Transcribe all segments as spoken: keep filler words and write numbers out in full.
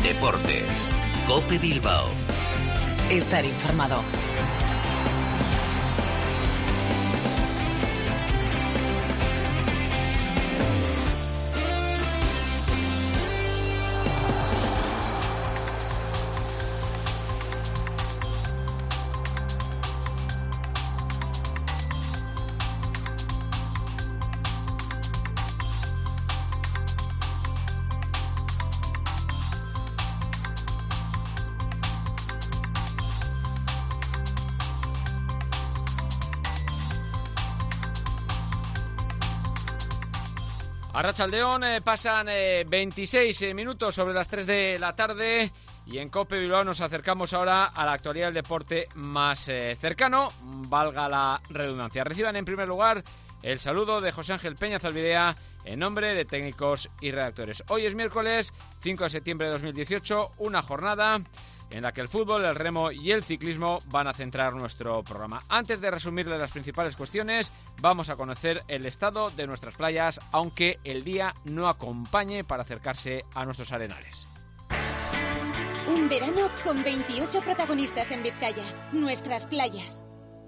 Deportes. COPE Bilbao. Estar informado. Arratsaldeon, eh, pasan eh, veintiséis eh, minutos sobre las tres de la tarde y en COPE Bilbao nos acercamos ahora a la actualidad del deporte más eh, cercano, valga la redundancia. Reciban en primer lugar el saludo de José Ángel Peña Zalbidea en nombre de técnicos y redactores. Hoy es miércoles cinco de septiembre de dos mil dieciocho, una jornada en la que el fútbol, el remo y el ciclismo van a centrar nuestro programa. Antes de resumirle las principales cuestiones, vamos a conocer el estado de nuestras playas, aunque el día no acompañe para acercarse a nuestros arenales. Un verano con veintiocho protagonistas en Vizcaya, nuestras playas.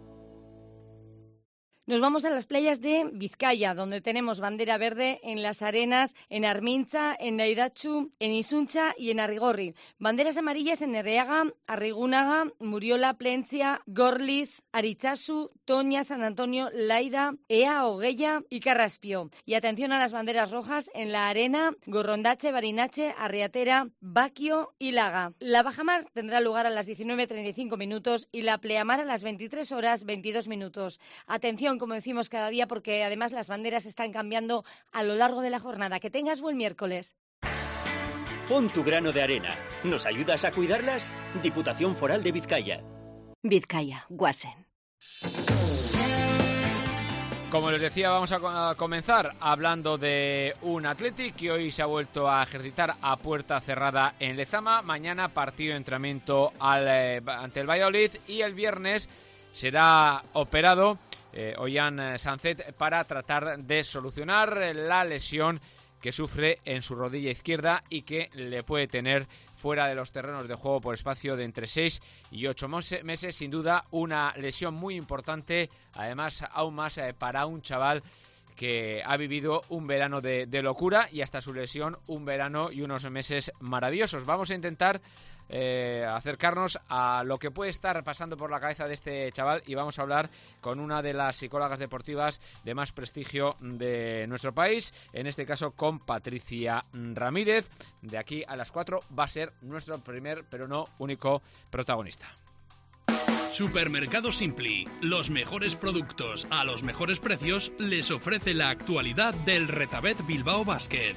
Nos vamos a las playas de Vizcaya, donde tenemos bandera verde en Las Arenas, en Armintza, en Daidatxu, en Isuncha y en Arrigorri. Banderas amarillas en Erreaga, Arrigunaga, Muriola, Plentzia, Gorliz, Aritxasu, Toña, San Antonio, Laida, Ea, Oguella y Carraspio. Y atención a las banderas rojas en La Arena, Gorrondache, Barinache, Arriatera, Baquio y Laga. La bajamar tendrá lugar a las diecinueve treinta y cinco minutos y la pleamar a las veintitrés horas veintidós minutos. Atención, como decimos cada día, porque además las banderas están cambiando a lo largo de la jornada. Que tengas buen miércoles. Pon tu grano de arena. ¿Nos ayudas a cuidarlas? Diputación Foral de Vizcaya. Vizcaya, Guasen. Como les decía, vamos a comenzar hablando de un Athletic que hoy se ha vuelto a ejercitar a puerta cerrada en Lezama. Mañana partido de entrenamiento al, eh, ante el Valladolid y el viernes será operado Eh, Ollán Sanzet para tratar de solucionar la lesión que sufre en su rodilla izquierda y que le puede tener fuera de los terrenos de juego por espacio de entre seis y ocho meses. Sin duda una lesión muy importante, además aún más eh, para un chaval que ha vivido un verano de, de locura y hasta su lesión un verano y unos meses maravillosos. Vamos a intentar eh, acercarnos a lo que puede estar pasando por la cabeza de este chaval y vamos a hablar con una de las psicólogas deportivas de más prestigio de nuestro país, en este caso con Patricia Ramírez. De aquí a las cuatro va a ser nuestro primer, pero no único, protagonista. Supermercado Simpli, los mejores productos a los mejores precios, les ofrece la actualidad del Retabet Bilbao Basket.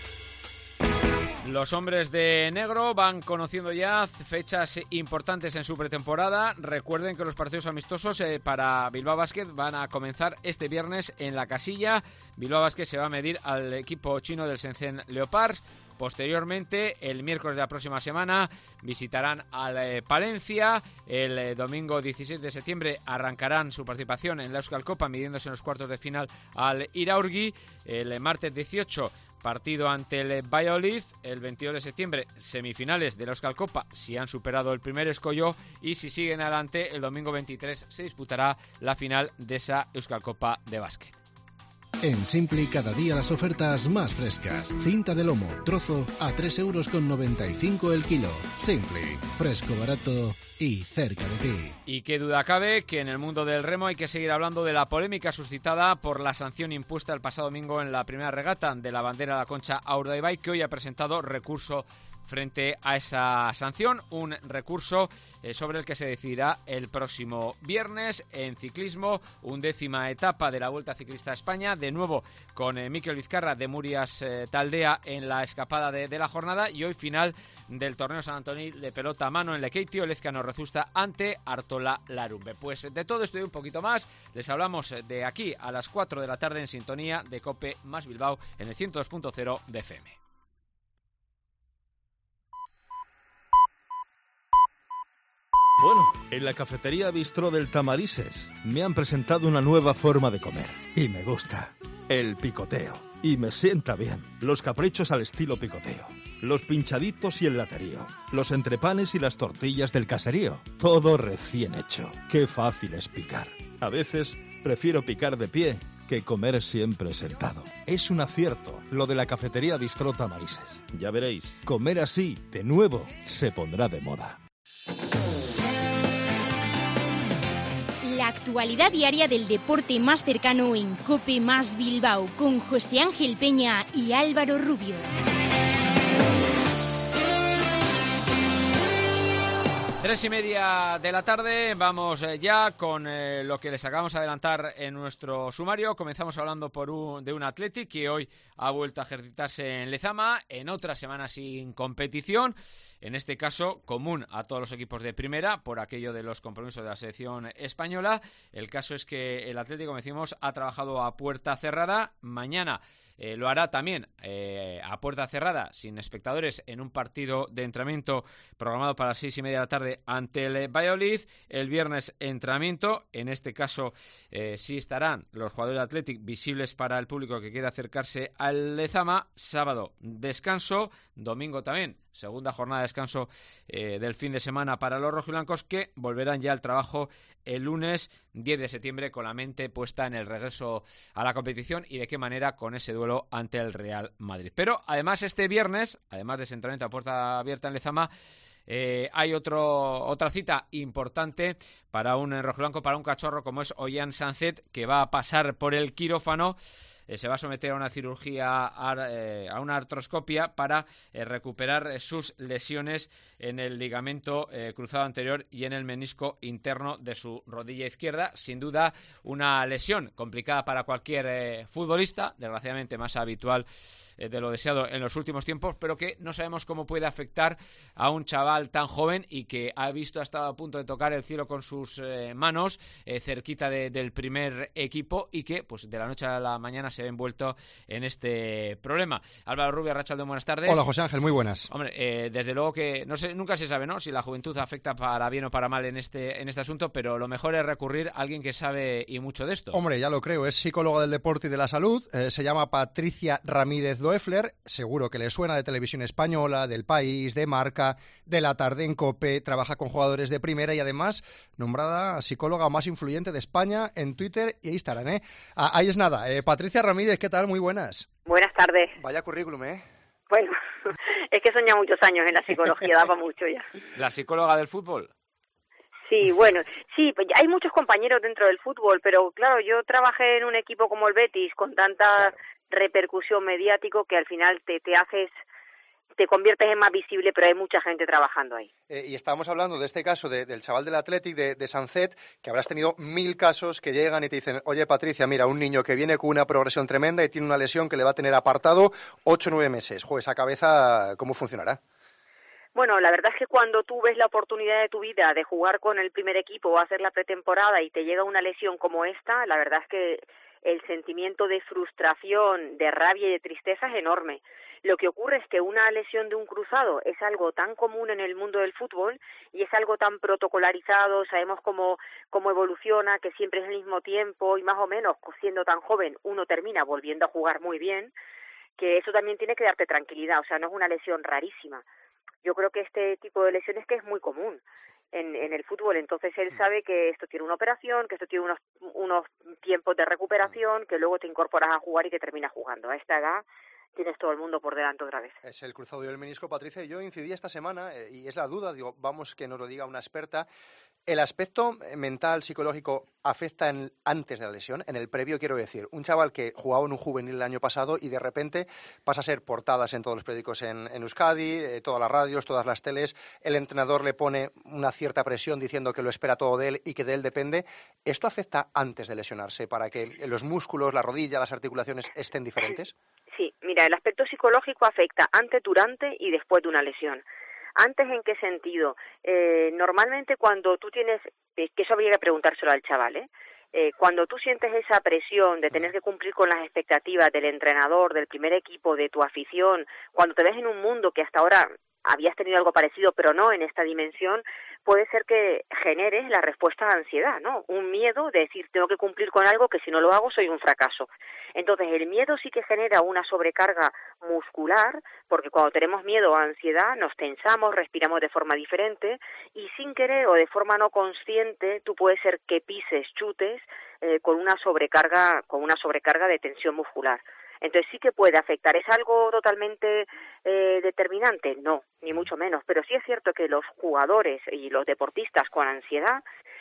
Los hombres de negro van conociendo ya fechas importantes en su pretemporada. Recuerden que los partidos amistosos eh, para Bilbao Basket van a comenzar este viernes en la Casilla. Bilbao Basket se va a medir al equipo chino del Shenzhen Leopards. Posteriormente, el miércoles de la próxima semana, visitarán al eh, Palencia. El eh, domingo dieciséis de septiembre arrancarán su participación en la Euskal Copa, midiéndose en los cuartos de final al Iraurgi. El eh, martes dieciocho, partido ante el Valladolid. El veintidós de septiembre, semifinales de la Euskal Copa, si han superado el primer escollo. Y si siguen adelante, el domingo veintitrés se disputará la final de esa Euskal Copa de básquet. En Simpli cada día las ofertas más frescas. Cinta de lomo, trozo a tres euros con noventa y cinco el kilo. Simpli, fresco, barato y cerca de ti. Y qué duda cabe que en el mundo del remo hay que seguir hablando de la polémica suscitada por la sanción impuesta el pasado domingo en la primera regata de la bandera de la Concha a Urdaibai, que hoy ha presentado recurso frente a esa sanción, un recurso eh, sobre el que se decidirá el próximo viernes. En ciclismo, undécima etapa de la Vuelta Ciclista a España, de nuevo con eh, Mikel Vizcarra de Murias eh, Taldea en la escapada de, de la jornada, y hoy final del torneo San Antonio de pelota a mano en Lekeitio, Lezcano Rezusta ante Artola Larumbe. Pues de todo esto y un poquito más les hablamos de aquí a las cuatro de la tarde en sintonía de COPE más Bilbao en el ciento dos punto cero de F M. Bueno, en la cafetería Bistró del Tamarises me han presentado una nueva forma de comer y me gusta. El picoteo. Y me sienta bien. Los caprichos al estilo picoteo. los pinchaditos y el laterío, los entrepanes y las tortillas del caserío. Todo recién hecho. Qué fácil es picar. A veces prefiero picar de pie que comer siempre sentado. Es un acierto lo de la cafetería Bistró Tamarises. Ya veréis, comer así, de nuevo, se pondrá de moda. La actualidad diaria del deporte más cercano en COPE más Bilbao con José Ángel Peña y Álvaro Rubio. Tres y media de la tarde, vamos ya con eh, lo que les acabamos de adelantar en nuestro sumario. Comenzamos hablando por un, de un Athletic que hoy ha vuelto a ejercitarse en Lezama, en otra semana sin competición, en este caso común a todos los equipos de primera por aquello de los compromisos de la selección española. El caso es que el Athletic, como decimos, ha trabajado a puerta cerrada. Mañana Eh, lo hará también eh, a puerta cerrada, sin espectadores, en un partido de entrenamiento programado para las seis y media de la tarde ante el Valladolid. El viernes entrenamiento, en este caso eh, sí estarán los jugadores de Athletic visibles para el público que quiera acercarse al Lezama. Sábado descanso, domingo también segunda jornada de descanso eh, del fin de semana para los rojiblancos, que volverán ya al trabajo el lunes diez de septiembre con la mente puesta en el regreso a la competición y de qué manera con ese duelo ante el Real Madrid. Pero además este viernes, además de ese entrenamiento a puerta abierta en Lezama, eh, hay otro, otra cita importante para un rojiblanco, para un cachorro como es Ollán Sanzet, que va a pasar por el quirófano. Eh, se va a someter a una cirugía, a, eh, a una artroscopia para eh, recuperar eh, sus lesiones en el ligamento eh, cruzado anterior y en el menisco interno de su rodilla izquierda. Sin duda una lesión complicada para cualquier eh, futbolista, desgraciadamente más habitual eh, de lo deseado en los últimos tiempos, pero que no sabemos cómo puede afectar a un chaval tan joven y que ha visto, ha estado a punto de tocar el cielo con sus eh, manos eh, cerquita de, del primer equipo y que pues de la noche a la mañana se ve envuelto en este problema. Álvaro Rubio, Arratsaldeon, buenas tardes. Hola, José Ángel, muy buenas. Hombre, eh, desde luego que no sé, nunca se sabe, ¿no?, si la juventud afecta para bien o para mal en este en este asunto, pero lo mejor es recurrir a alguien que sabe y mucho de esto. Hombre, ya lo creo, es psicóloga del deporte y de la salud, eh, se llama Patricia Ramírez Doeffler, seguro que le suena, de Televisión Española, del País, de Marca, de La Tarde en COPE, trabaja con jugadores de primera y además nombrada psicóloga más influyente de España en Twitter e Instagram, ¿eh? Ah, ahí es nada. Eh, Patricia Ramírez, ¿qué tal? Muy buenas. Buenas tardes. Vaya currículum, ¿eh? Bueno, es que he soñado muchos años en la psicología, daba mucho ya. ¿La psicóloga del fútbol? Sí, bueno, sí, pues hay muchos compañeros dentro del fútbol, pero claro, yo trabajé en un equipo como el Betis con tanta claro. repercusión mediático que al final te, te haces, te conviertes en más visible, pero hay mucha gente trabajando ahí. Eh, y estábamos hablando de este caso de, del chaval del Athletic, de, de Sanzet, que habrás tenido mil casos que llegan y te dicen, oye Patricia, mira, un niño que viene con una progresión tremenda y tiene una lesión que le va a tener apartado ocho o nueve meses. Joder, esa cabeza, ¿cómo funcionará? Bueno, la verdad es que cuando tú ves la oportunidad de tu vida de jugar con el primer equipo o hacer la pretemporada y te llega una lesión como esta, la verdad es que el sentimiento de frustración, de rabia y de tristeza es enorme. Lo que ocurre es que una lesión de un cruzado es algo tan común en el mundo del fútbol y es algo tan protocolarizado, sabemos cómo, cómo evoluciona, que siempre es el mismo tiempo y más o menos, siendo tan joven, uno termina volviendo a jugar muy bien, que eso también tiene que darte tranquilidad, o sea, no es una lesión rarísima. Yo creo que este tipo de lesiones que es muy común en, en el fútbol, entonces él sabe que esto tiene una operación, que esto tiene unos, unos tiempos de recuperación, que luego te incorporas a jugar y que terminas jugando. A esta edad tienes todo el mundo por delante otra vez. Es el cruzado y el menisco, Patricia. Yo incidí esta semana, eh, y es la duda, digo, vamos que nos lo diga una experta. ¿El aspecto mental, psicológico, afecta en, antes de la lesión? En el previo, quiero decir, un chaval que jugaba en un juvenil el año pasado y de repente pasa a ser portadas en todos los periódicos en, en Euskadi, eh, todas las radios, todas las teles, el entrenador le pone una cierta presión diciendo que lo espera todo de él y que de él depende. ¿Esto afecta antes de lesionarse para que los músculos, la rodilla, las articulaciones estén diferentes? Sí, mira, el aspecto psicológico afecta antes, durante y después de una lesión. ¿Antes en qué sentido? Eh, normalmente cuando tú tienes, eh, que eso habría que preguntárselo al chaval, ¿eh? Eh, cuando tú sientes esa presión de tener que cumplir con las expectativas del entrenador, del primer equipo, de tu afición, cuando te ves en un mundo que hasta ahora habías tenido algo parecido, pero no en esta dimensión, puede ser que genere la respuesta a ansiedad, ¿no? Un miedo de decir, tengo que cumplir con algo que si no lo hago soy un fracaso. Entonces, el miedo sí que genera una sobrecarga muscular, porque cuando tenemos miedo o ansiedad nos tensamos, respiramos de forma diferente y sin querer o de forma no consciente tú puedes ser que pises, chutes eh, con una sobrecarga, con una sobrecarga de tensión muscular. Entonces sí que puede afectar. ¿Es algo totalmente eh, determinante? No, ni mucho menos. Pero sí es cierto que los jugadores y los deportistas con ansiedad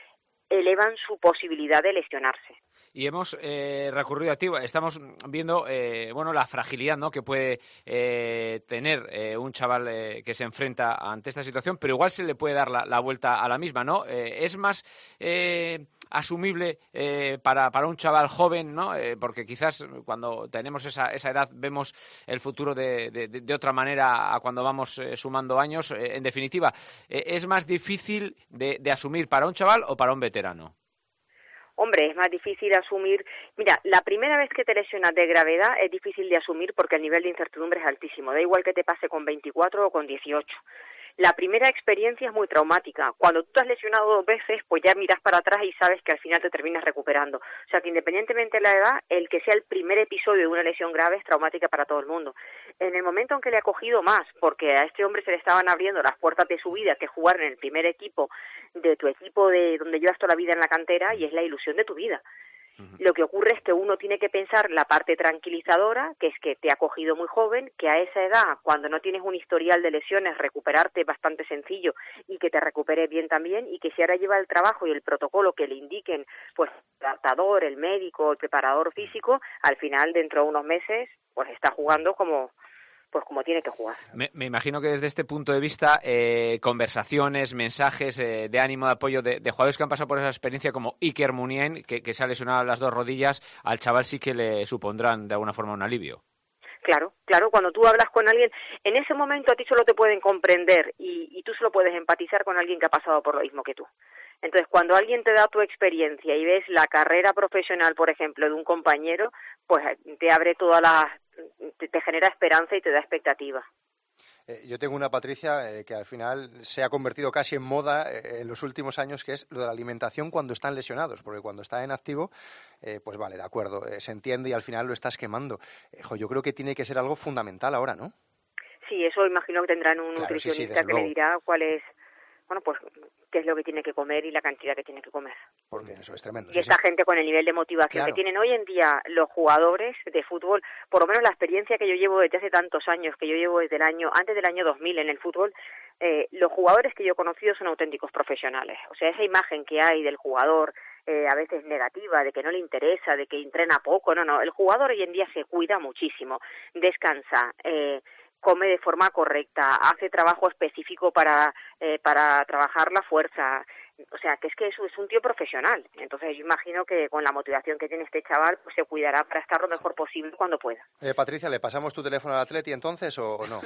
elevan su posibilidad de lesionarse. Y hemos eh, recurrido a ti, estamos viendo eh, bueno, la fragilidad, ¿no?, que puede eh, tener eh, un chaval eh, que se enfrenta ante esta situación, pero igual se le puede dar la, la vuelta a la misma, ¿no? Eh, es más eh, asumible eh, para, para un chaval joven, ¿no? Eh, porque quizás cuando tenemos esa, esa edad vemos el futuro de, de, de otra manera a cuando vamos eh, sumando años. Eh, en definitiva, eh, ¿es más difícil de, de asumir para un chaval o para un veterano? Hombre, es más difícil asumir. Mira, la primera vez que te lesionas de gravedad es difícil de asumir porque el nivel de incertidumbre es altísimo. Da igual que te pase con veinticuatro o con dieciocho. La primera experiencia es muy traumática. Cuando tú te has lesionado dos veces, pues ya miras para atrás y sabes que al final te terminas recuperando. O sea que independientemente de la edad, el que sea el primer episodio de una lesión grave es traumática para todo el mundo. En el momento en que le ha cogido más, porque a este hombre se le estaban abriendo las puertas de su vida, que es jugar en el primer equipo de tu equipo de donde llevas toda la vida en la cantera y es la ilusión de tu vida. Lo que ocurre es que uno tiene que pensar la parte tranquilizadora, que es que te ha cogido muy joven, que a esa edad, cuando no tienes un historial de lesiones, recuperarte es bastante sencillo y que te recuperes bien también, y que si ahora lleva el trabajo y el protocolo que le indiquen, pues el adaptador, el médico, el preparador físico, al final, dentro de unos meses, pues está jugando como... pues como tiene que jugar. Me, me imagino que desde este punto de vista, eh, conversaciones, mensajes eh, de ánimo, de apoyo de, de jugadores que han pasado por esa experiencia como Iker Muniain, que, que se ha lesionado las dos rodillas, al chaval sí que le supondrán de alguna forma un alivio. Claro, claro, cuando tú hablas con alguien, en ese momento a ti solo te pueden comprender y, y tú solo puedes empatizar con alguien que ha pasado por lo mismo que tú. Entonces, cuando alguien te da tu experiencia y ves la carrera profesional, por ejemplo, de un compañero, pues te abre toda la... te, te genera esperanza y te da expectativa. Eh, yo tengo una, Patricia, eh, que al final se ha convertido casi en moda eh, en los últimos años, que es lo de la alimentación cuando están lesionados, porque cuando está en activo, eh, pues vale, de acuerdo, eh, se entiende y al final lo estás quemando. Eh, jo, yo creo que tiene que ser algo fundamental ahora, ¿no? Sí, eso imagino que tendrán un claro, nutricionista sí, sí, que luego. le dirá cuál es, bueno, pues qué es lo que tiene que comer y la cantidad que tiene que comer. Porque eso es tremendo. Y sí, esta sí. gente con el nivel de motivación Claro. que tienen hoy en día los jugadores de fútbol, por lo menos la experiencia que yo llevo desde hace tantos años, que yo llevo desde el año, antes del año dos mil en el fútbol, eh, los jugadores que yo he conocido son auténticos profesionales. O sea, esa imagen que hay del jugador, eh, a veces negativa, de que no le interesa, de que entrena poco, no, no, el jugador hoy en día se cuida muchísimo, descansa, eh, come de forma correcta, hace trabajo específico para eh, para trabajar la fuerza. O sea, que es que eso es un tío profesional. Entonces yo imagino que con la motivación que tiene este chaval, pues se cuidará para estar lo mejor posible cuando pueda. Eh, Patricia, ¿le pasamos tu teléfono al Atleti entonces o no?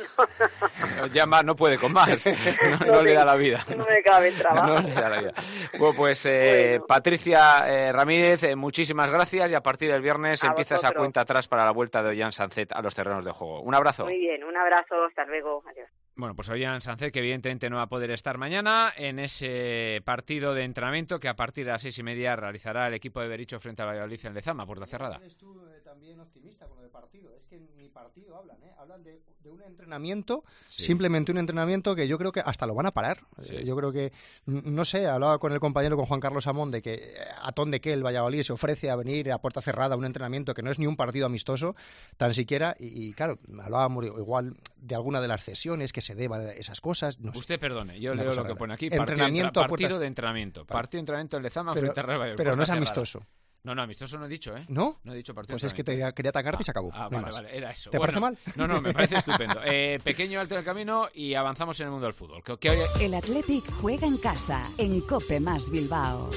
Ya más no puede con más, no, no, no le da la vida. No me cabe el trabajo. No le da la vida. Bueno, pues eh, bueno. Patricia eh, Ramírez, eh, muchísimas gracias y a partir del viernes a empieza vosotros. esa cuenta atrás para la vuelta de Ollán Sancet a los terrenos de juego. Un abrazo. Muy bien, un abrazo, hasta luego, adiós. Bueno, pues Ollán Sancet, que evidentemente no va a poder estar mañana en ese partido de entrenamiento que a partir de las seis y media realizará el equipo de Bericho frente al Valladolid en Lezama, puerta cerrada. ¿Eres tú eh, también optimista con el partido? Es que ni partido hablan, ¿eh? Hablan de, de un entrenamiento, sí. Simplemente un entrenamiento que yo creo que hasta lo van a parar. Sí. Eh, yo creo que, no sé, hablaba con el compañero, con Juan Carlos Amón, de que a ton de que el Valladolid se ofrece a venir a puerta cerrada a un entrenamiento que no es ni un partido amistoso, tan siquiera, y, y claro, hablábamos igual de alguna de las cesiones que se deban a esas cosas. No Usted sé. perdone, yo Una leo lo cosa que rara. pone aquí. Entrenamiento partido, puerta... partido de entrenamiento. Partido de entrenamiento en Lezama pero, frente a Real Valladolid. Pero no es cerrada. amistoso. No, no, amistoso no he dicho, ¿eh? ¿No? No he dicho partido. Pues es que te, quería atacarte ah, y se acabó. Ah, no vale, más. vale, era eso. ¿Te bueno, parece mal? No, no, me parece estupendo. Eh, pequeño alto en el camino y avanzamos en el mundo del fútbol. Que, que hoy... El Athletic juega en casa, en Cope más Bilbao.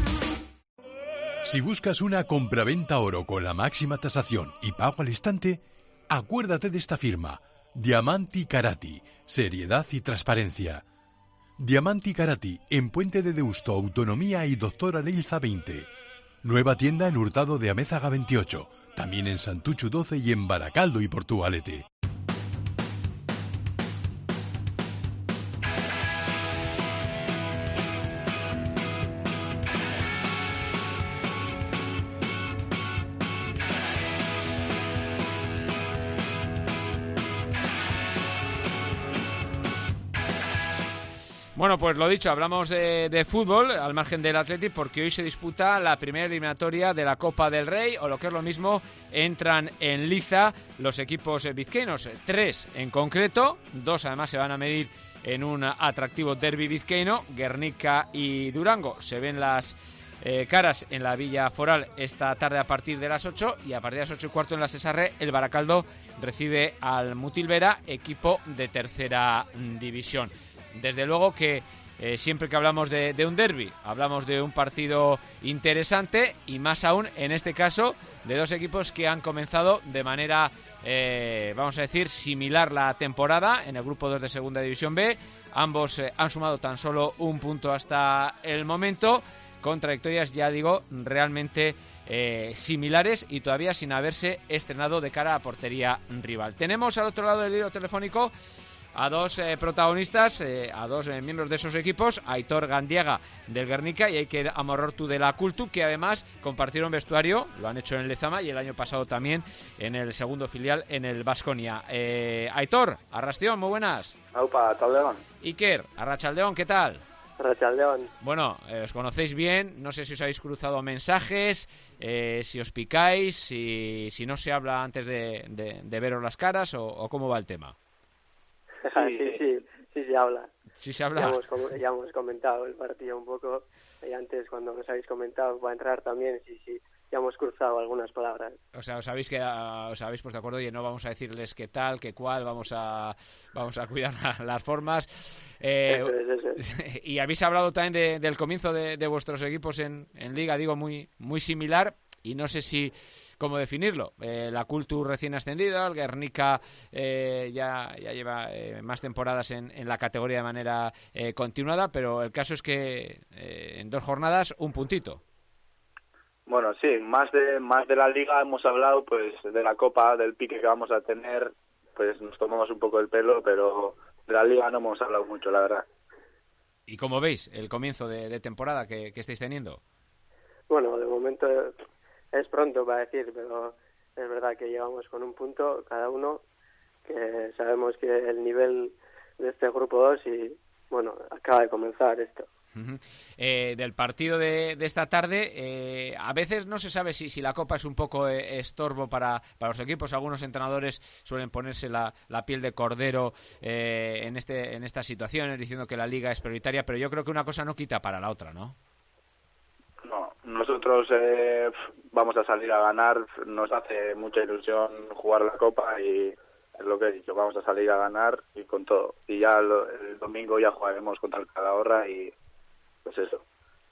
Si buscas una compraventa oro con la máxima tasación y pago al instante, acuérdate de esta firma, Diamanti Karati, seriedad y transparencia. Diamanti Karati, en Puente de Deusto, Autonomía y Doctora Leilza veinte. Nueva tienda en Hurtado de Amézaga veintiocho, también en Santuchu doce y en Baracaldo y Portugalete. Bueno, pues lo dicho, hablamos de, de fútbol al margen del Athletic porque hoy se disputa la primera eliminatoria de la Copa del Rey, o lo que es lo mismo, entran en liza los equipos vizcaínos, tres en concreto, dos además se van a medir en un atractivo derbi vizcaíno, Guernica y Durango. Se ven las eh, caras en la Villa Foral esta tarde a partir de las ocho, y a partir de las ocho y cuarto en la Cesarre el Baracaldo recibe al Mutilvera, equipo de tercera división. Desde luego que eh, siempre que hablamos de, de un derbi, hablamos de un partido interesante, y más aún en este caso de dos equipos que han comenzado de manera, eh, vamos a decir, similar la temporada en el grupo dos de Segunda División B. Ambos eh, han sumado tan solo un punto hasta el momento, con trayectorias, ya digo, realmente eh, similares y todavía sin haberse estrenado de cara a portería rival. Tenemos al otro lado del hilo telefónico a dos eh, protagonistas, eh, a dos eh, miembros de esos equipos, Aitor Gandiaga del Guernica y Iker Amorortu de la Cultu, que además compartieron vestuario, lo han hecho en el Lezama y el año pasado también en el segundo filial en el Baskonia. Eh, Aitor, Arrastión, muy buenas. Aupa, Taldeón. Iker, Arrachaldeón, ¿qué tal? Arrachaldeón. Bueno, eh, os conocéis bien, no sé si os habéis cruzado mensajes, eh, si os picáis, si, si no se habla antes de, de, de veros las caras, o, o cómo va el tema. Sí, sí, sí, sí se habla. Sí se habla. Ya hemos, ya hemos comentado el partido un poco, y antes cuando nos habéis comentado va a entrar también, sí, sí, ya hemos cruzado algunas palabras. O sea, os habéis quedado, os habéis puesto de acuerdo y no vamos a decirles qué tal, qué cuál, vamos a vamos a cuidar las formas. Eh, eso es, eso es. Y habéis hablado también de, del comienzo de, de vuestros equipos en, en Liga, digo, muy muy similar, y no sé si cómo definirlo. Eh, la Cultu recién ascendida, el Guernica eh, ya, ya lleva eh, más temporadas en, en la categoría de manera eh, continuada, pero el caso es que eh, en dos jornadas un puntito. Bueno, sí, más de más de la Liga hemos hablado, pues de la Copa, del pique que vamos a tener, pues nos tomamos un poco el pelo, pero de la Liga no hemos hablado mucho, la verdad. ¿Y cómo veis el comienzo de, de temporada que, que estáis teniendo? Bueno, de momento es pronto para decir, pero es verdad que llevamos con un punto cada uno, que sabemos que el nivel de este grupo dos, y bueno, acaba de comenzar esto. Uh-huh. Eh, del partido de, de esta tarde, eh, a veces no se sabe si, si la Copa es un poco eh, estorbo para, para los equipos. Algunos entrenadores suelen ponerse la, la piel de cordero eh, en, este, en estas situaciones, diciendo que la Liga es prioritaria, pero yo creo que una cosa no quita para la otra, ¿no? No, nosotros eh, vamos a salir a ganar, nos hace mucha ilusión jugar la Copa y es lo que he dicho, vamos a salir a ganar y con todo. Y ya lo, el domingo ya jugaremos contra el Calahorra y pues eso.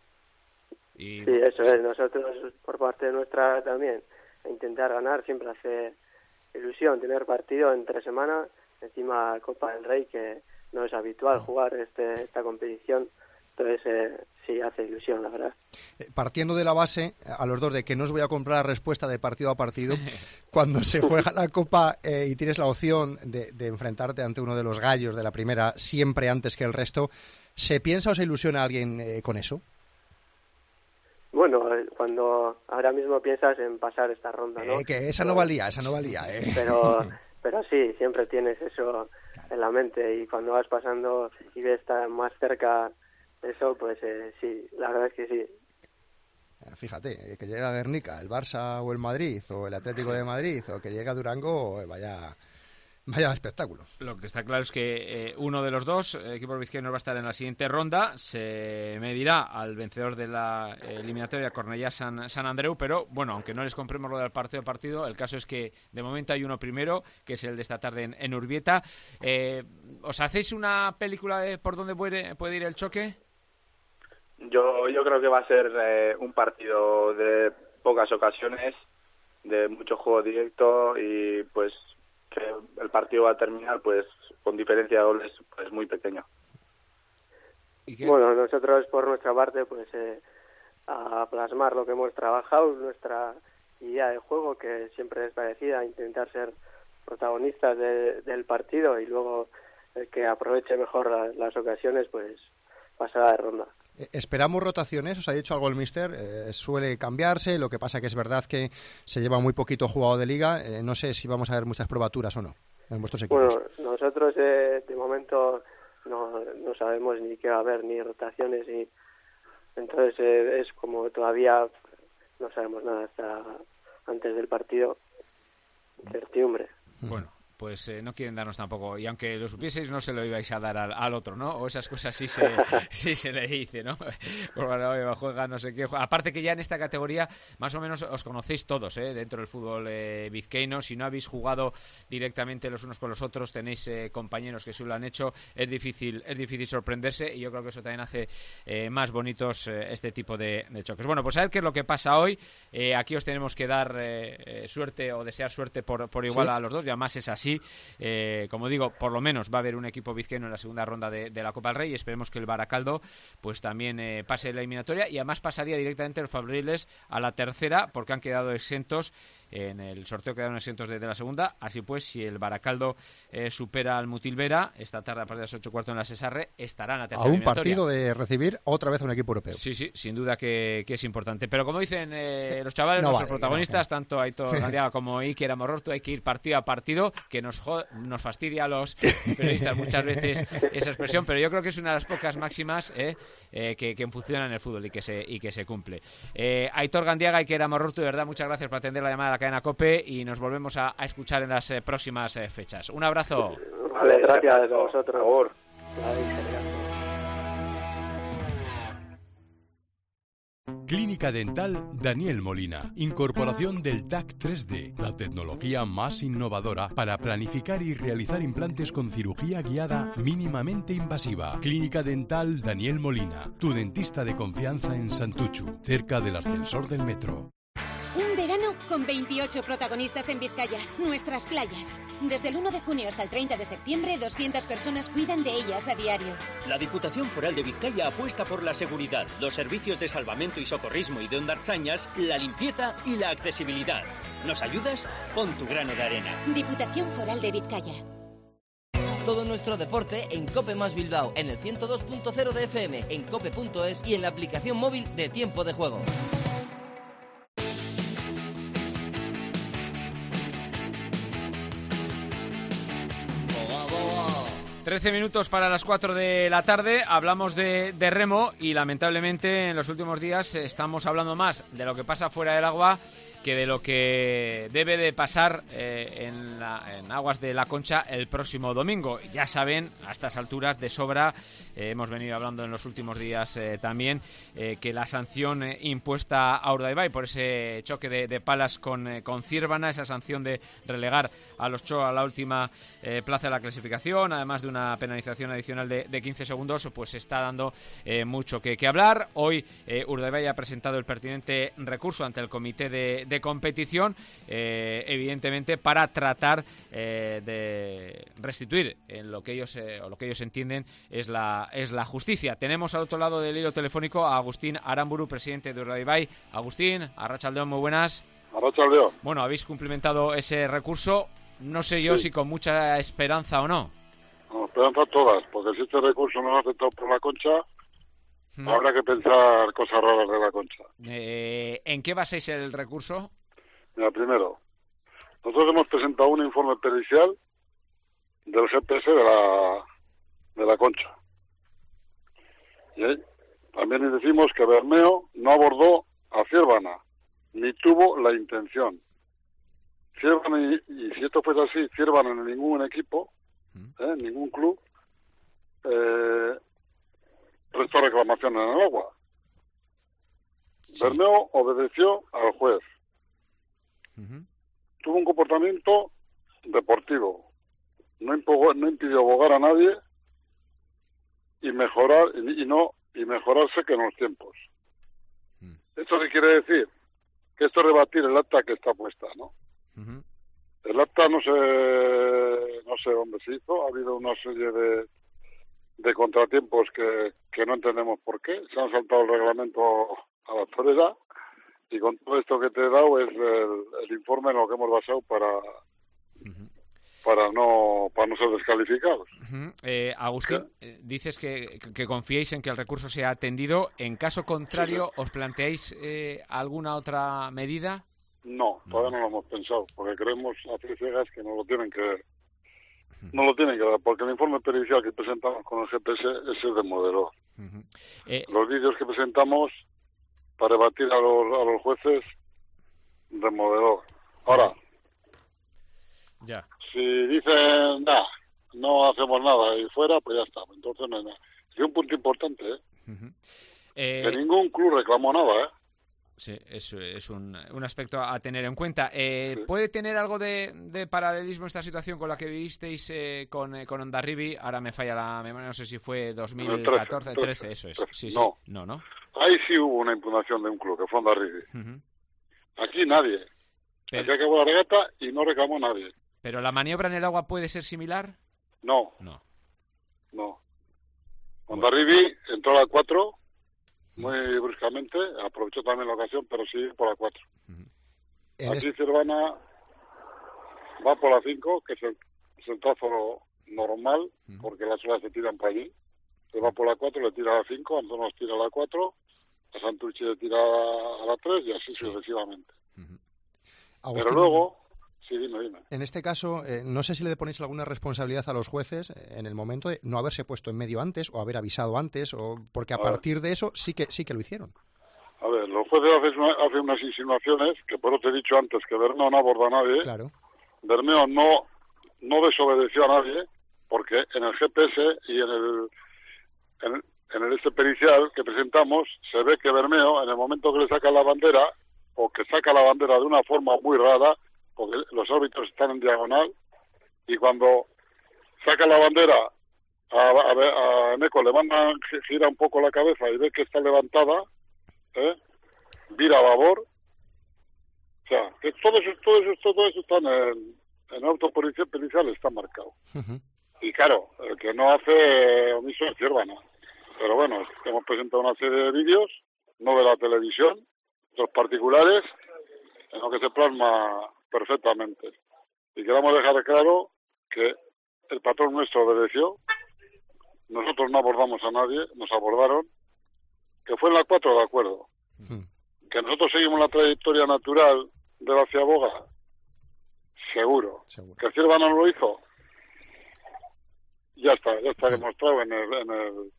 Y... Sí, eso es, nosotros por parte nuestra también, intentar ganar, siempre hace ilusión tener partido entre semana, encima Copa del Rey, que no es habitual jugar este esta competición. Entonces, eh, sí, hace ilusión, la verdad. Partiendo de la base, a los dos, de que no os voy a comprar la respuesta de partido a partido, cuando se juega la Copa eh, y tienes la opción de, de enfrentarte ante uno de los gallos de la primera, siempre antes que el resto, ¿se piensa o se ilusiona alguien eh, con eso? Bueno, cuando ahora mismo piensas en pasar esta ronda, ¿no? Eh, que esa no valía, esa no valía, ¿eh? Pero, pero sí, siempre tienes eso en la mente, y cuando vas pasando y ves estar más cerca eso, pues eh, sí, la verdad es que sí. Fíjate, que llega Guernica, el Barça o el Madrid, o el Atlético de Madrid, o que llega Durango, vaya vaya espectáculo. Lo que está claro es que eh, uno de los dos equipos vizcaínos va a estar en la siguiente ronda, se medirá al vencedor de la eliminatoria Cornellá-San San Andreu, pero bueno, aunque no les compremos lo del partido a partido, el caso es que de momento hay uno primero, que es el de esta tarde en, en Urbieta. Eh, ¿Os hacéis una película de por dónde puede, puede ir el choque? Yo yo creo que va a ser eh, un partido de pocas ocasiones, de mucho juego directo, y pues que el partido va a terminar pues con diferencia de goles pues muy pequeño. Bueno, nosotros por nuestra parte pues eh, a plasmar lo que hemos trabajado, nuestra idea de juego, que siempre es parecida, intentar ser protagonistas de, del partido, y luego el que aproveche mejor la, las ocasiones pues pasará de ronda. ¿Esperamos rotaciones? ¿Os ha dicho algo el míster? Eh, suele cambiarse, lo que pasa que es verdad que se lleva muy poquito jugado de Liga. Eh, no sé si vamos a ver muchas probaturas o no en vuestros equipos. Bueno, nosotros eh, de momento no, no sabemos ni qué va a haber, ni rotaciones, ni entonces eh, es como todavía no sabemos nada hasta antes del partido, incertidumbre. Bueno, pues eh, no quieren darnos tampoco, y aunque lo supieseis no se lo ibais a dar al, al otro, ¿no? O esas cosas sí se, sí se le dice, ¿no? Pues bueno, oye, juega no sé qué. Juega. Aparte que ya en esta categoría más o menos os conocéis todos, ¿eh? Dentro del fútbol eh, vizcaíno. Si no habéis jugado directamente los unos con los otros, tenéis eh, compañeros que sí lo han hecho, es difícil es difícil sorprenderse, y yo creo que eso también hace eh, más bonitos eh, este tipo de, de choques. Bueno, pues a ver qué es lo que pasa hoy. Eh, aquí os tenemos que dar eh, eh, suerte o desear suerte por, por igual, ¿sí?, a los dos, y además es así. Eh, como digo, por lo menos va a haber un equipo vizcaíno en la segunda ronda de, de la Copa del Rey, y esperemos que el Baracaldo pues también eh, pase la eliminatoria, y además pasaría directamente el Fabriles a la tercera, porque han quedado exentos en el sorteo, quedaron exentos de, de la segunda. Así pues, si el Baracaldo eh, supera al Mutilvera esta tarde a partir de las ocho y cuarto en la Sesarre, estará en la tercera a un eliminatoria. partido de recibir otra vez a un equipo europeo. Sí, sí, sin duda que, que es importante. Pero como dicen eh, los chavales, no nuestros vale, protagonistas, no, no. tanto Aitor Gandiaga como Iker Amorortu, hay que ir partido a partido, que nos, nos fastidia a los periodistas muchas veces esa expresión, pero yo creo que es una de las pocas máximas eh, eh, que, que funcionan en el fútbol y que se, y que se cumple. Eh, Aitor Gandiaga y Iker Amorortu, de verdad, muchas gracias por atender la llamada de la cadena COPE, y nos volvemos a, a escuchar en las eh, próximas eh, fechas. Un abrazo. Vale, gracias a vosotros. Por favor. Clínica Dental Daniel Molina. Incorporación del T A C tres D, la tecnología más innovadora para planificar y realizar implantes con cirugía guiada mínimamente invasiva. Clínica Dental Daniel Molina, tu dentista de confianza en Santuchu, cerca del ascensor del metro. Un verano con veintiocho protagonistas en Vizcaya, nuestras playas. Desde el uno de junio hasta el treinta de septiembre, doscientas personas cuidan de ellas a diario. La Diputación Foral de Vizcaya apuesta por la seguridad, los servicios de salvamento y socorrismo y de hondarzañas, la limpieza y la accesibilidad. ¿Nos ayudas? Pon tu grano de arena. Diputación Foral de Vizcaya. Todo nuestro deporte en Cope Más Bilbao, en el ciento dos punto cero de F M, en cope punto es y en la aplicación móvil de Tiempo de Juego. trece minutos para las cuatro de la tarde, hablamos de, de remo, y lamentablemente en los últimos días estamos hablando más de lo que pasa fuera del agua que de lo que debe de pasar eh, en, la, en aguas de La Concha el próximo domingo. Ya saben, a estas alturas de sobra, eh, hemos venido hablando en los últimos días eh, también, eh, que la sanción eh, impuesta a Urdaibai por ese choque de, de palas con, eh, con Círvana, esa sanción de relegar a los Cho a la última eh, plaza de la clasificación, además de una penalización adicional de, de quince segundos, pues está dando eh, mucho que, que hablar. Hoy eh, Urdaibai ha presentado el pertinente recurso ante el comité de, de competición, eh, evidentemente para tratar eh, de restituir en lo que ellos eh, o lo que ellos entienden es la es la justicia. Tenemos al otro lado del hilo telefónico a Agustín Aramburu, presidente de Urdaibai. Agustín, arratsaldeon, muy buenas. Arratsaldeon. Bueno, habéis cumplimentado ese recurso, no sé yo sí. si con mucha esperanza o no. No, esperanza todas, porque si este recurso no lo ha aceptado por La Concha, Hmm. habrá que pensar cosas raras de La Concha. Eh, ¿En qué basáis el recurso? Mira, primero, nosotros hemos presentado un informe pericial del G P S de la, de la Concha. Y ahí también decimos que Bermeo no abordó a Círvana, ni tuvo la intención. Círvana, y, y si esto fuese así, Círvana en ningún equipo, ¿eh? ningún club, eh, prestó reclamación en el agua. Sí. Bermeo obedeció al juez. Uh-huh. Tuvo un comportamiento deportivo. No, impogó, no impidió abogar a nadie y mejorar y, y no y mejorarse que en los tiempos. Uh-huh. ¿Esto qué quiere decir? Que esto es rebatir el acta que está puesta, ¿no? Uh-huh. El acta no sé no sé dónde se hizo. Ha habido una serie de de contratiempos que, que no entendemos por qué. Se han saltado el reglamento a la torera, y con todo esto que te he dado es el, el informe en lo que hemos basado para uh-huh. para no para no ser descalificados. Uh-huh. eh, Agustín, eh, dices que, que confiéis en que el recurso sea atendido. En caso contrario, sí. ¿os planteáis eh, alguna otra medida? No, todavía no. no lo hemos pensado, porque creemos a tres ciegas que nos lo tienen que no lo tienen que dar, porque el informe pericial que presentamos con el G P S es el de modelo. Uh-huh. eh... Los vídeos que presentamos para debatir a los, a los jueces de modelo. Ahora, ya. si dicen, nah, no hacemos nada y fuera, pues ya está, entonces no hay nada. Y un punto importante, ¿eh? Uh-huh. eh... que ningún club reclamó nada, ¿eh? Sí, es, es un, un aspecto a tener en cuenta. Eh, sí. ¿Puede tener algo de, de paralelismo esta situación con la que vivisteis eh, con, eh, con Hondarribia? Ahora me falla la memoria, no sé si fue dos mil catorce, trece, eso es. Sí, sí. No. no, no. Ahí sí hubo una impugnación de un club, que fue Hondarribia. Uh-huh. Aquí nadie. Pero... Aquí acabó la regata y no reclamó nadie. ¿Pero la maniobra en el agua puede ser similar? No. No. No. Hondarribia entró a la cuatro... muy bruscamente, aprovechó también la ocasión, pero sí por la cuatro. Uh-huh. Aquí Cervana va por la cinco, que es el, es el trazo normal, uh-huh. porque las olas se tiran para allí. Se va por la cuatro, le tira a la cinco, Antonio nos tira a la cuatro, a Santurchi le tira a la tres y así sí. sucesivamente. Uh-huh. Agustín, pero luego... Sí, dime, dime. En este caso, eh, no sé si le ponéis alguna responsabilidad a los jueces en el momento de no haberse puesto en medio antes o haber avisado antes, o porque a, a partir ver. de eso sí que sí que lo hicieron. A ver, los jueces hacen, una, hacen unas insinuaciones que por eso te he dicho antes que Bermeo no aborda a nadie. Claro. Bermeo no, no desobedeció a nadie porque en el G P S y en el, en, en el este pericial que presentamos se ve que Bermeo, en el momento que le saca la bandera o que saca la bandera de una forma muy rara, porque los árbitros están en diagonal, y cuando saca la bandera a, a, a Neco, le manda, gira un poco la cabeza y ve que está levantada, ¿eh? Vira a babor, o sea, que todo eso, todo eso, todo eso está en el, en el auto pericial, está marcado. Uh-huh. Y claro, el que no hace omiso es Cervana. Pero bueno, hemos presentado una serie de vídeos, no de la televisión, los particulares, en lo que se plasma perfectamente. Y queremos dejar claro que el patrón nuestro obedeció, nosotros no abordamos a nadie, nos abordaron, que fue en la cuatro de acuerdo, uh-huh. que nosotros seguimos la trayectoria natural de la ciaboga, seguro. seguro. Que Cervana no lo hizo, ya está, ya está uh-huh. demostrado en el, en el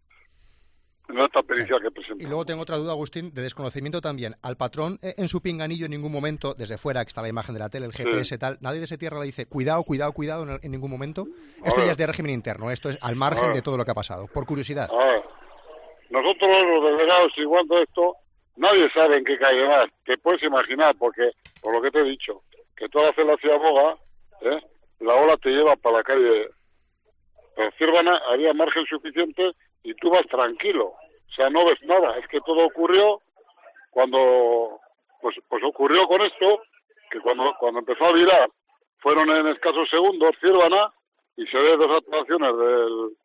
en esta pericia que presentamos. Y luego tengo otra duda, Agustín, de desconocimiento también. Al patrón, eh, en su pinganillo, en ningún momento, desde fuera, que está la imagen de la tele, el G P S, sí. tal, nadie de esa tierra le dice, cuidado, cuidado, cuidado, en, en ningún momento. Esto ya es de régimen interno, esto es al margen de todo lo que ha pasado, por curiosidad. A ver, nosotros los delegados, igual de esto, nadie sabe en qué calle vas. Te puedes imaginar, porque, por lo que te he dicho, que tú al hacer la ciaboga, ¿eh? la ola te lleva para la calle. Pero Cervana había margen suficiente y tú vas tranquilo, o sea, no ves nada. Es que todo ocurrió cuando, pues, pues ocurrió con esto, que cuando cuando empezó a virar, fueron en escasos segundos Cervana, y se ve dos actuaciones del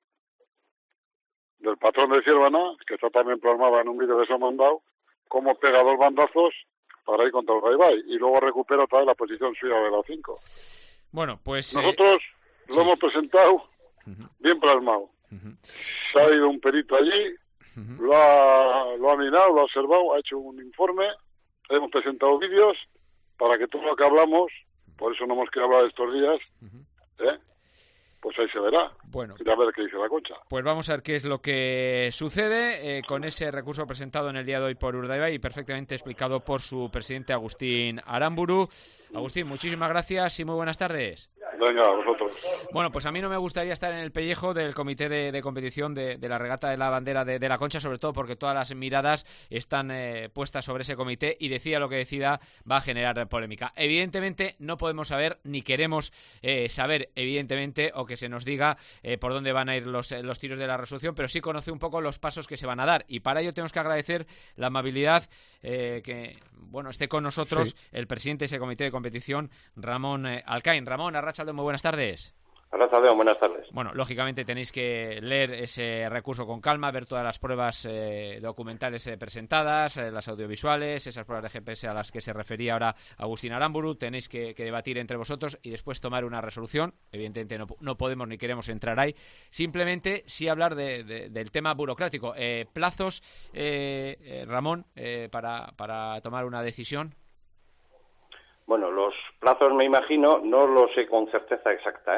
del patrón de Cervana, que está también plasmada en un vídeo que se ha mandado, cómo pega dos bandazos para ir contra el Raibay, y luego recupera otra vez la posición suya de la cinco. Bueno, pues... Nosotros eh... lo sí. hemos presentado uh-huh. bien plasmado. Uh-huh. Se ha ido un perito allí, uh-huh. lo, ha, lo ha mirado, lo ha observado, ha hecho un informe, hemos presentado vídeos para que todo lo que hablamos, por eso no hemos querido hablar estos días, uh-huh. ¿eh? Pues ahí se verá. Bueno, y a ver qué dice la Concha. Pues vamos a ver qué es lo que sucede eh, con ese recurso presentado en el día de hoy por Urdaibai y perfectamente explicado por su presidente Agustín Aramburu. Agustín, muchísimas gracias y muy buenas tardes. Venga, a vosotros. Bueno, pues a mí no me gustaría estar en el pellejo del comité de, de competición de, de la regata de la bandera de, de la Concha, sobre todo porque todas las miradas están eh, puestas sobre ese comité y decida lo que decida va a generar polémica. Evidentemente no podemos saber ni queremos eh, saber, evidentemente, o que se nos diga eh, por dónde van a ir los, los tiros de la resolución, pero sí conoce un poco los pasos que se van a dar y para ello tenemos que agradecer la amabilidad eh, que bueno esté con nosotros sí. el presidente de ese comité de competición, Ramón eh, Alcaín. Ramón, arratsaldeon, muy buenas tardes. Arratsaldeon, buenas tardes. Bueno, lógicamente tenéis que leer ese recurso con calma, ver todas las pruebas eh, documentales eh, presentadas, eh, las audiovisuales, esas pruebas de G P S a las que se refería ahora Agustín Aramburu. Tenéis que, que debatir entre vosotros y después tomar una resolución. Evidentemente no, no podemos ni queremos entrar ahí. Simplemente sí hablar de, de, del tema burocrático. Eh, plazos, eh, eh, Ramón, eh, para, para tomar una decisión. Bueno, los plazos me imagino, no los sé con certeza exacta, ¿eh?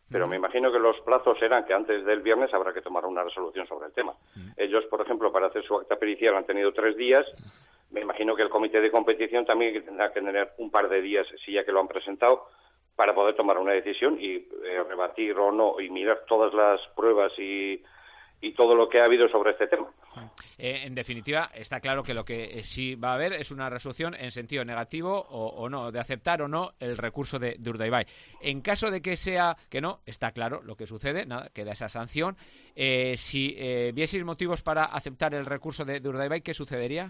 pero me imagino que los plazos serán que antes del viernes habrá que tomar una resolución sobre el tema. Ellos, por ejemplo, para hacer su acta pericial han tenido tres días. Me imagino que el comité de competición también tendrá que tener un par de días, si ya que lo han presentado, para poder tomar una decisión y eh, rebatir o no, y mirar todas las pruebas y, y todo lo que ha habido sobre este tema. Eh, en definitiva, está claro que lo que sí va a haber es una resolución en sentido negativo o, o no, de aceptar o no el recurso de, de Urdaibai. En caso de que sea que no, está claro lo que sucede, nada, queda esa sanción. Eh, si eh, vieseis motivos para aceptar el recurso de, de Urdaibai, ¿qué sucedería?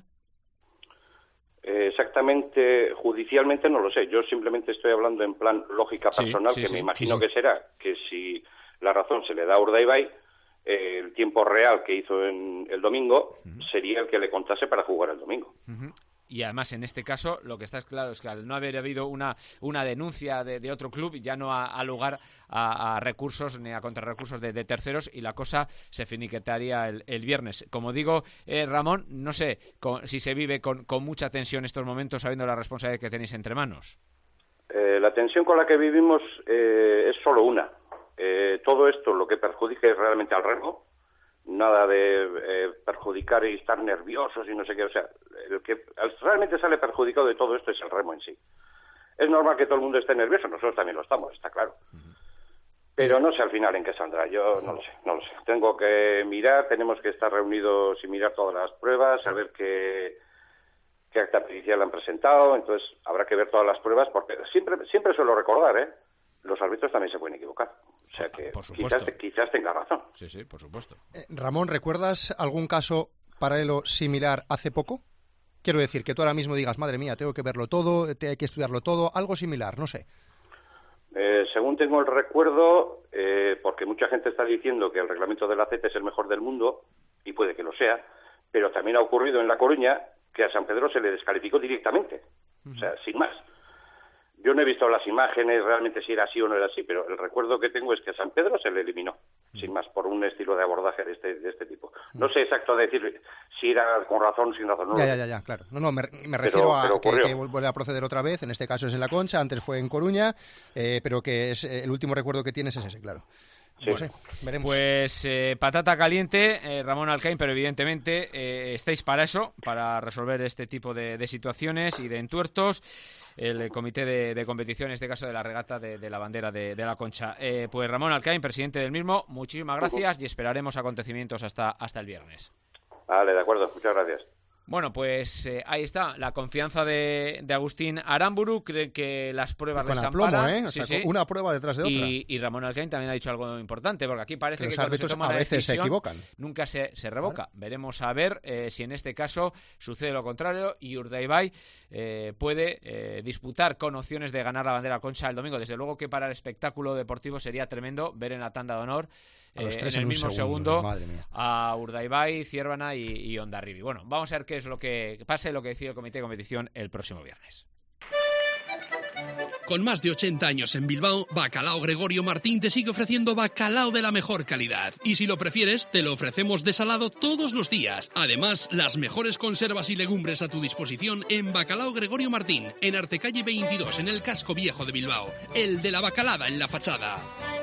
Eh, exactamente, judicialmente no lo sé. Yo simplemente estoy hablando en plan lógica personal, sí, sí, que sí, me imagino sí, sí. que será que si la razón se le da a Urdaibai, eh, el tiempo real que hizo en el domingo uh-huh. sería el que le contase para jugar el domingo. Uh-huh. Y además, en este caso, lo que está claro es que al no haber habido una, una denuncia de, de otro club, ya no ha, ha lugar a, a recursos ni a contrarrecursos de, de terceros, y la cosa se finiquitaría el, el viernes. Como digo, eh, Ramón, no sé con, si se vive con, con mucha tensión estos momentos, sabiendo la responsabilidad que tenéis entre manos. Eh, la tensión con la que vivimos eh, es solo una. Eh, todo esto lo que perjudica es realmente al remo. Nada de eh, perjudicar y estar nerviosos y no sé qué, o sea, el que realmente sale perjudicado de todo esto es el remo en sí. Es normal que todo el mundo esté nervioso, nosotros también lo estamos, está claro. Pero no sé al final en qué saldrá, yo no lo sé, no lo sé. Tengo que mirar, tenemos que estar reunidos y mirar todas las pruebas, saber qué, qué acta pericial han presentado, entonces habrá que ver todas las pruebas, porque siempre, siempre suelo recordar, ¿eh? Los árbitros también se pueden equivocar. O sea que quizás, quizás tenga razón. Sí, sí, por supuesto. Eh, Ramón, ¿recuerdas algún caso paralelo similar hace poco? Quiero decir, que tú ahora mismo digas, madre mía, tengo que verlo todo, hay que estudiarlo todo, algo similar, no sé. Eh, según tengo el recuerdo, eh, porque mucha gente está diciendo que el reglamento del A C T es el mejor del mundo, y puede que lo sea, pero también ha ocurrido en La Coruña que a San Pedro se le descalificó directamente, uh-huh. o sea, sin más. Yo no he visto las imágenes realmente si era así o no era así, pero el recuerdo que tengo es que a San Pedro se le eliminó, mm. sin más, por un estilo de abordaje de este, de este tipo. No sé exacto decir si era con razón o sin razón. No ya, ya, ya, ya, claro. No, no, me, me refiero pero, a pero que, que vuelve a proceder otra vez, en este caso es en La Concha, antes fue en Coruña, eh, pero que es el último recuerdo que tienes es ese, claro. Sí. No sé, veremos. Pues eh, patata caliente, eh, Ramón Alcaín, pero evidentemente eh, estáis para eso, para resolver este tipo de, de situaciones y de entuertos. El, el comité de, de competición, en este caso de la regata de, de la bandera de, de La Concha. Eh, pues Ramón Alcaín, presidente del mismo, muchísimas gracias uh-huh. y esperaremos acontecimientos hasta, hasta el viernes. Vale, de acuerdo, muchas gracias. Bueno, pues eh, ahí está, la confianza de, de Agustín Aramburu, cree que las pruebas les amparan. Con aplomo, ¿eh? O sí, sea, sí. Una prueba detrás de otra. Y, y Ramón Alcaín también ha dicho algo importante, porque aquí parece que, que los cuando árbitros se toma a veces decisión, se equivocan. Nunca se, se revoca. ¿Vale? Veremos a ver eh, si en este caso sucede lo contrario y Urdaibai eh, puede eh, disputar con opciones de ganar la bandera Concha el domingo. Desde luego que para el espectáculo deportivo sería tremendo ver en la tanda de honor a los tres eh, en, en el mismo segundo, segundo a Urdaibai, Ciervana y, y Hondarribi. Bueno, vamos a ver qué es lo que pase, lo que decide el comité de competición el próximo viernes. Con más de ochenta años en Bilbao, Bacalao Gregorio Martín te sigue ofreciendo bacalao de la mejor calidad. Y si lo prefieres, te lo ofrecemos desalado todos los días. Además, las mejores conservas y legumbres a tu disposición en Bacalao Gregorio Martín, en Artecalle veintidós, en el casco viejo de Bilbao. El de la bacalada en la fachada.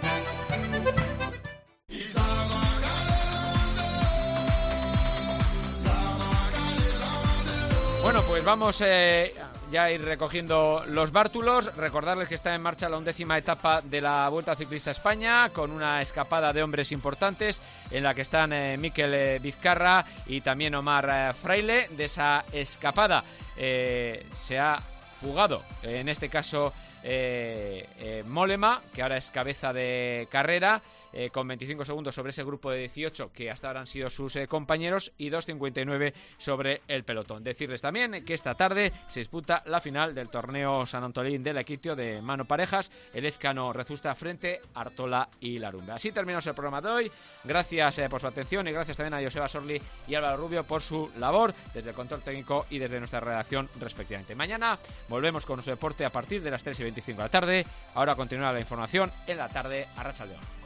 Bueno, pues vamos eh, ya a ir recogiendo los bártulos. Recordarles que está en marcha la undécima etapa de la Vuelta Ciclista España, con una escapada de hombres importantes en la que están eh, Mikel eh, Vizcarra y también Omar eh, Fraile. De esa escapada eh, se ha fugado, eh, en este caso eh, eh, Mollema, que ahora es cabeza de carrera, eh, con veinticinco segundos sobre ese grupo de dieciocho que hasta ahora han sido sus eh, compañeros, y dos cincuenta y nueve sobre el pelotón. Decirles también que esta tarde se disputa la final del torneo San Antolín de la Equitio de mano parejas, el Ezcano Rezusta frente a Artola y Larumbe. Así terminamos el programa de hoy. Gracias eh, por su atención y gracias también a Joseba Sorli y Álvaro Rubio por su labor desde el control técnico y desde nuestra redacción respectivamente. Mañana volvemos con nuestro deporte a partir de las tres y veinticinco de la tarde. Ahora continúa la información en la tarde a Arratsaldeon.